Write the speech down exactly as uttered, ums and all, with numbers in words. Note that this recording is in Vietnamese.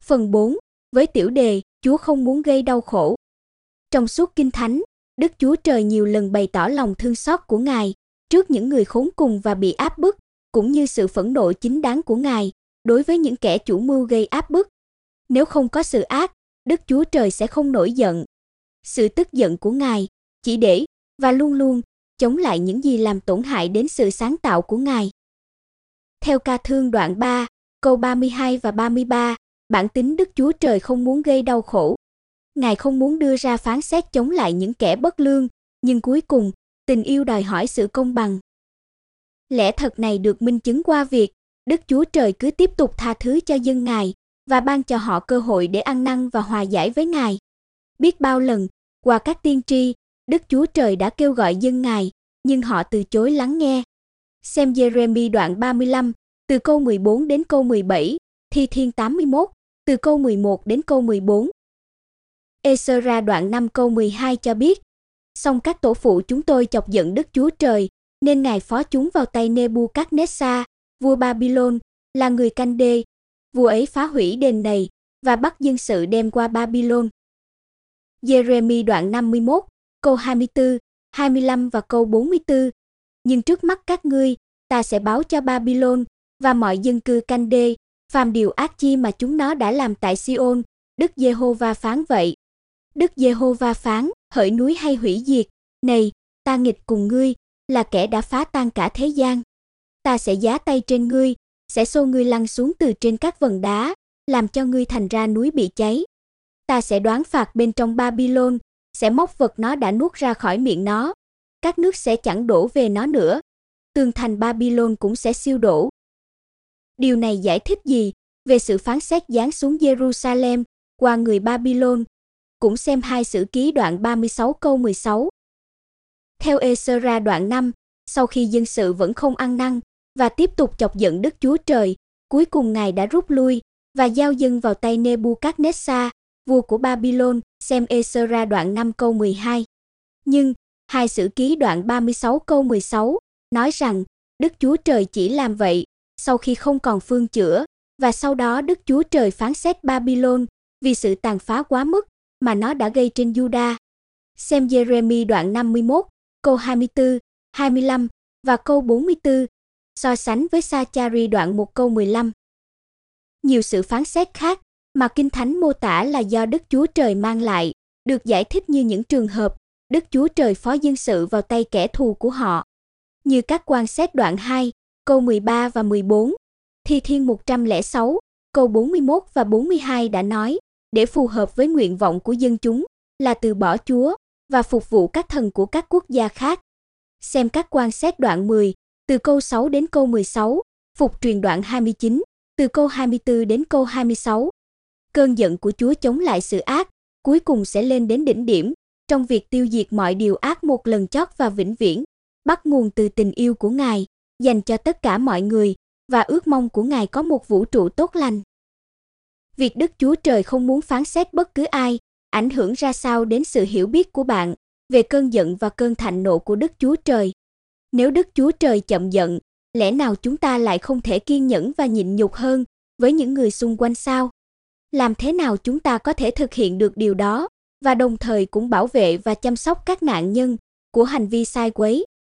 Phần bốn. Với tiểu đề, Chúa không muốn gây đau khổ. Trong suốt Kinh Thánh, Đức Chúa Trời nhiều lần bày tỏ lòng thương xót của Ngài trước những người khốn cùng và bị áp bức, cũng như sự phẫn nộ chính đáng của Ngài đối với những kẻ chủ mưu gây áp bức. Nếu không có sự ác, Đức Chúa Trời sẽ không nổi giận. Sự tức giận của Ngài chỉ để và luôn luôn chống lại những gì làm tổn hại đến sự sáng tạo của Ngài. Theo Ca Thương đoạn ba, câu ba mươi hai và ba mươi ba, bản tính Đức Chúa Trời không muốn gây đau khổ. Ngài không muốn đưa ra phán xét chống lại những kẻ bất lương, nhưng cuối cùng, tình yêu đòi hỏi sự công bằng. Lẽ thật này được minh chứng qua việc Đức Chúa Trời cứ tiếp tục tha thứ cho dân Ngài và ban cho họ cơ hội để ăn năn và hòa giải với Ngài. Biết bao lần, qua các tiên tri, Đức Chúa Trời đã kêu gọi dân Ngài, nhưng họ từ chối lắng nghe. Xem Giê-rê-mi đoạn ba mươi lăm, từ câu mười bốn đến câu mười bảy, Thi Thiên tám mươi mốt, từ câu mười một đến câu mười bốn. Ê-sơ-ra đoạn năm câu mười hai cho biết, song các tổ phụ chúng tôi chọc giận Đức Chúa Trời, nên Ngài phó chúng vào tay Nê-bu-cát-nét-sa, vua Ba-bi-lôn, là người Canh-đê. Vua ấy phá hủy đền này và bắt dân sự đem qua Ba-bi-lôn. Giê-rê-mi đoạn năm mươi mốt, câu hai mươi tư, hai mươi lăm và câu bốn mươi tư. Nhưng trước mắt các ngươi, ta sẽ báo cho Ba-bi-lôn và mọi dân cư Canh-đê, phàm điều ác chi mà chúng nó đã làm tại Si-ôn, Đức Giê-hô-va phán vậy. Đức Giê-hô-va phán, hỡi núi hay hủy diệt, này, ta nghịch cùng ngươi, là kẻ đã phá tan cả thế gian. Ta sẽ giá tay trên ngươi, sẽ xô ngươi lăn xuống từ trên các vần đá, làm cho ngươi thành ra núi bị cháy. Ta sẽ đoán phạt bên trong Ba-bi-lôn, sẽ móc vật nó đã nuốt ra khỏi miệng nó. Các nước sẽ chẳng đổ về nó nữa. Tường thành Ba-bi-lôn cũng sẽ siêu đổ. Điều này giải thích gì về sự phán xét giáng xuống Giê-ru-sa-lem qua người Ba-bi-lôn? Cũng xem hai Sử Ký đoạn ba mươi sáu câu mười sáu. Theo Ê-sơ-ra đoạn năm, sau khi dân sự vẫn không ăn năn và tiếp tục chọc giận Đức Chúa Trời, cuối cùng Ngài đã rút lui và giao dân vào tay Nê-bu-cát-nét-sa, vua của Ba-bi-lôn, xem Ê-sơ-ra đoạn năm câu mười hai. Nhưng, hai Sử Ký đoạn ba mươi sáu câu mười sáu nói rằng Đức Chúa Trời chỉ làm vậy sau khi không còn phương chữa, và sau đó Đức Chúa Trời phán xét Ba-bi-lôn vì sự tàn phá quá mức mà nó đã gây trên Giu-đa. Xem Giê-rê-mi đoạn năm mươi mốt, câu hai mươi tư, hai mươi lăm và câu bốn mươi tư, so sánh với Sa-cha-ri đoạn một câu mười lăm. Nhiều sự phán xét khác mà Kinh Thánh mô tả là do Đức Chúa Trời mang lại, được giải thích như những trường hợp Đức Chúa Trời phó dân sự vào tay kẻ thù của họ. Như các quan xét đoạn hai, câu mười ba và mười bốn, Thi Thiên một trăm lẻ sáu, câu bốn mươi mốt và bốn mươi hai đã nói, để phù hợp với nguyện vọng của dân chúng, là từ bỏ Chúa và phục vụ các thần của các quốc gia khác. Xem các quan xét đoạn mười, từ câu sáu đến câu mười sáu, Phục truyền đoạn hai mươi chín, từ câu hai mươi tư đến câu hai mươi sáu. Cơn giận của Chúa chống lại sự ác, cuối cùng sẽ lên đến đỉnh điểm, trong việc tiêu diệt mọi điều ác một lần chót và vĩnh viễn, bắt nguồn từ tình yêu của Ngài, dành cho tất cả mọi người, và ước mong của Ngài có một vũ trụ tốt lành. Việc Đức Chúa Trời không muốn phán xét bất cứ ai, ảnh hưởng ra sao đến sự hiểu biết của bạn về cơn giận và cơn thạnh nộ của Đức Chúa Trời? Nếu Đức Chúa Trời chậm giận, lẽ nào chúng ta lại không thể kiên nhẫn và nhịn nhục hơn với những người xung quanh sao? Làm thế nào chúng ta có thể thực hiện được điều đó, và đồng thời cũng bảo vệ và chăm sóc các nạn nhân của hành vi sai quấy?